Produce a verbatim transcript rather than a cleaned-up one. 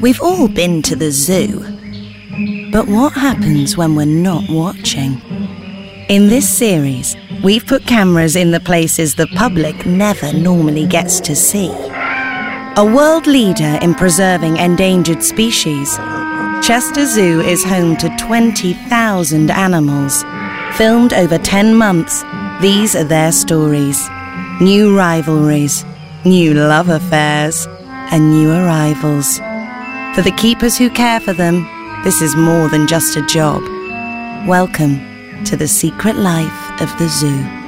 We've all been to the zoo. But what happens when we're not watching? In this series, we've put cameras in the places the public never normally gets to see. A world leader in preserving endangered species, Chester Zoo is home to twenty thousand animals. Filmed over ten months, these are their stories. New rivalries, new love affairs, and new arrivals. For the keepers who care for them, this is more than just a job. Welcome to the secret life of the zoo.